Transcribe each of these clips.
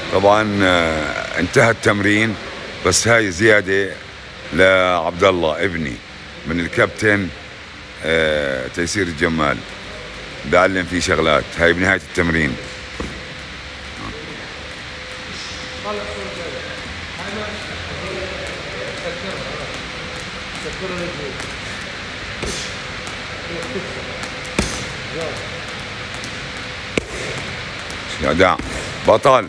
طبعا انتهى التمرين، بس هاي زيادة لعبد الله ابني من الكابتن تيسير الجمال، بعلم فيه شغلات. هاي بنهاية التمرين. جدع بطل.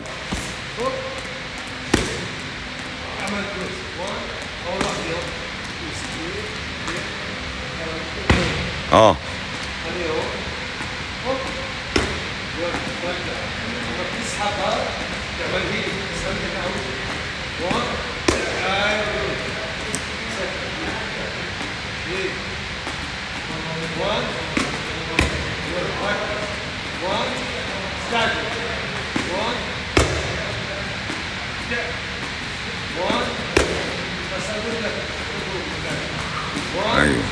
ايوه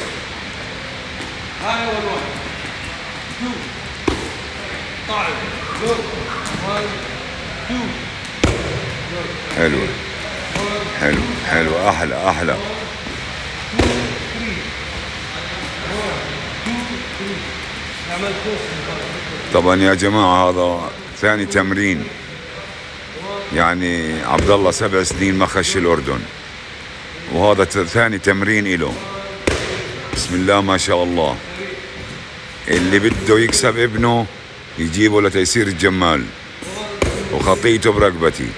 هاي اول واحد 2 طالع جود 1 2 حلو حلو حلو. احلى 2 3 نعمل طبعا يا جماعة هذا ثاني تمرين، يعني عبد الله 7 سنين ما خش الأردن، وهذا ثاني تمرين إله. بسم الله ما شاء الله. اللي بده يكسب ابنه يجيبه لتيسير الجمال، وخطيته برقبتي.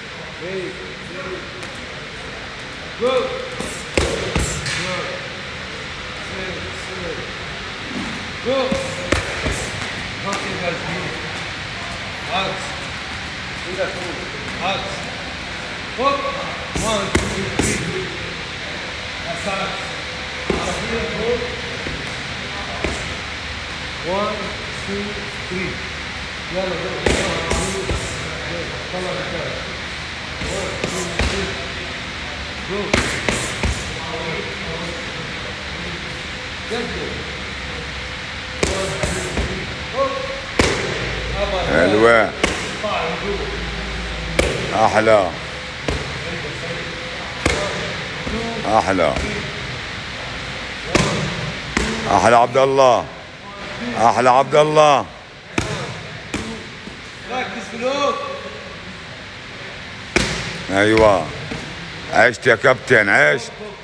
One, two, three. يلا طلع الكاس. 1 2 3 جو. حلوة أحلى أحلى أحلى عبد الله، أحلى عبد الله. ركز فلوك. أيوة عشت يا كابتن عشت.